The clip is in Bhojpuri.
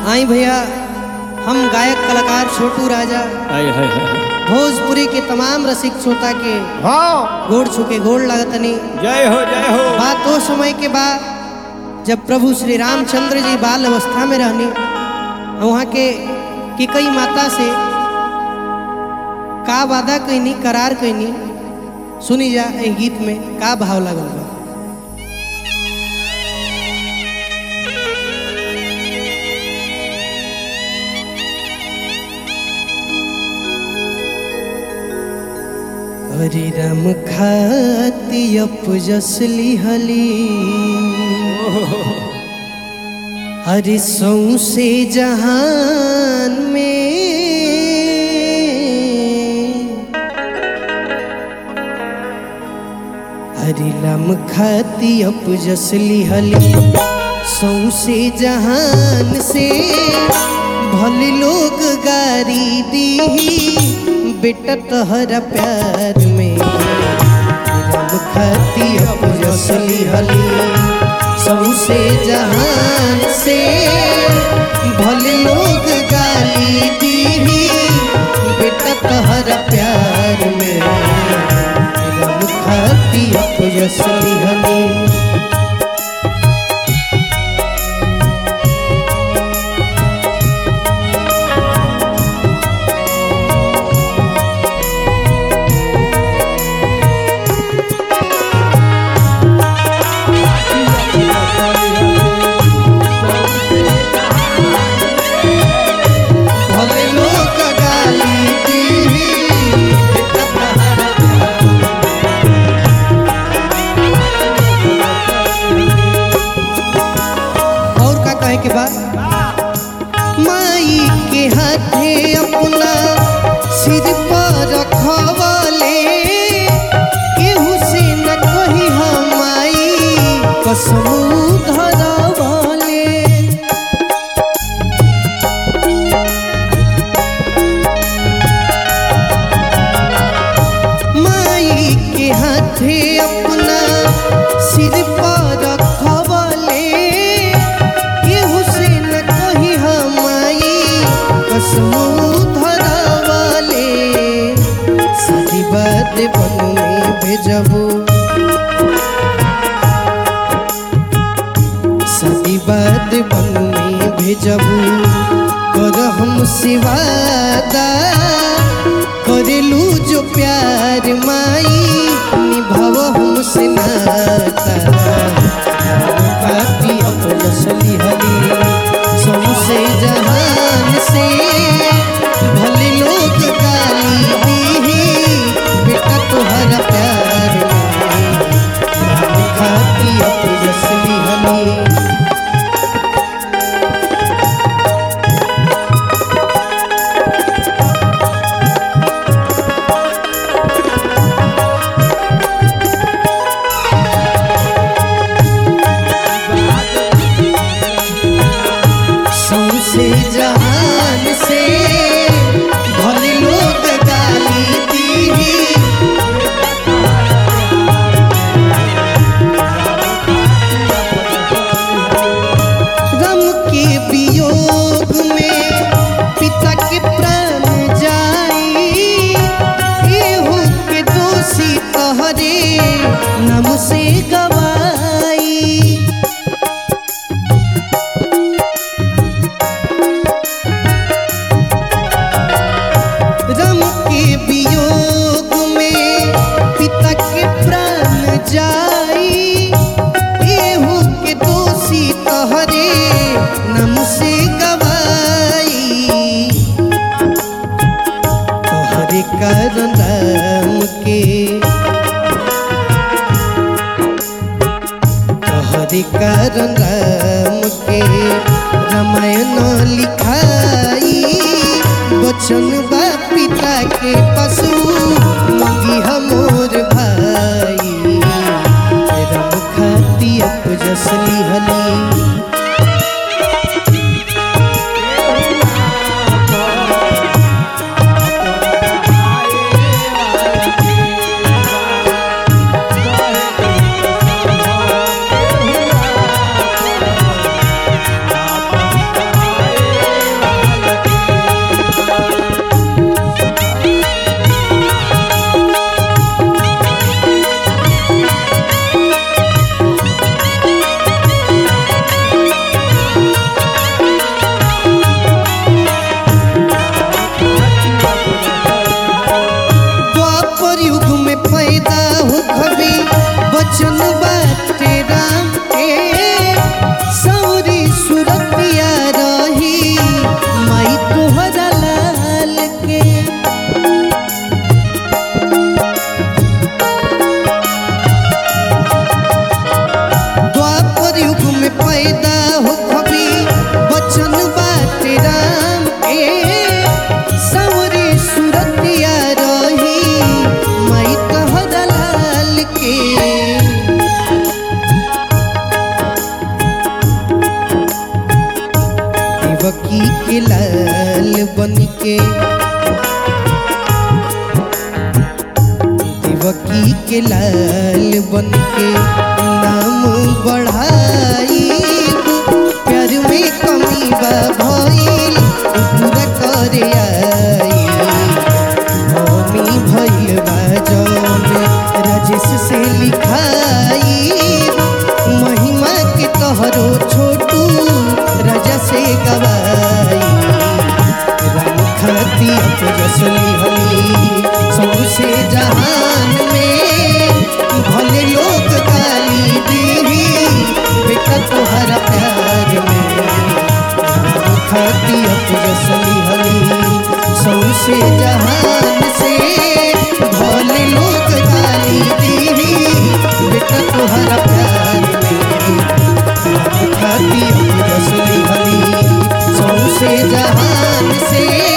आई भैया, हम गायक कलाकार छोटू राजा भोजपुरी के तमाम रसिक श्रोता के गोड़ छुके गोड़ लागतनी। जय हो जय हो। बात वो समय के बाद जब प्रभु श्री रामचंद्र जी बाल अवस्था में रहनी, वहाँ के कई माता से का वादा कहनी, करार कहनी, सुनी जा ए गीत में का भाव लगल बा। हरि राम खाती अपजसली हली, हरि सौसे जहान में हरि राम खाती अपजसली हली, सौसे जहान से भले लोग गारी दी बेटा तोहरा प्यार में। राम खाती अपजसली हली, सौसे जहान से भले लोग गाली दी बेटा तोहरा प्यार में। राम खाती अपजसली हली। के बाद माई के हाथे अपना सिर पर रखवले, केहू से न कही हम माई कसम धरवले। माई के हाथे अपना सिर पर रखवले, धरवाले। शादी बाद बन में भेजबू, शादी बाद बन में भेजबू, कर हमसे वादा करेलू जो प्यार माई निभाव हमसे नाता। खाती अपजसली हली, सौसे जहान से भले लोग गाली दी बेटा तोहरा प्यार में। खाती अपजसली हली। सौसे जहान से भले लोग गाली दी गम के वियोग में पिता के प्राण जाई, एहू के दोषी तोहरे नाम से गवाई। रम के वियोग में पिता के प्राण जाई, एहू के दोषी तोहरे नाम से गवाई। तोहरे कारण राम के, तोहरे कारण राम के रामायण लिखाई। वचन बा पिता के पशु मंगी हमोर भाई। राम खाती अपजसली हली। देवकी के लाल बनके देवकी के लाल बनके नाम बढ़ाई प्यार में कमी बा भइल पूरा करे आई मम्मी भइल बा जौन राजेश से लिखाई महिमा के तोहरो छोटू राजा से गवाई राम खाती अपजसली हली सबसे जहान में भले लोग गाली दीही बेटा तुम्हारा प्यार में राम खाती अपजसली हली सबसे जहान से भले लोग गाली दीही बेटा तुम्हारा प्यार में खाती अपजसली हली सबसे जहान से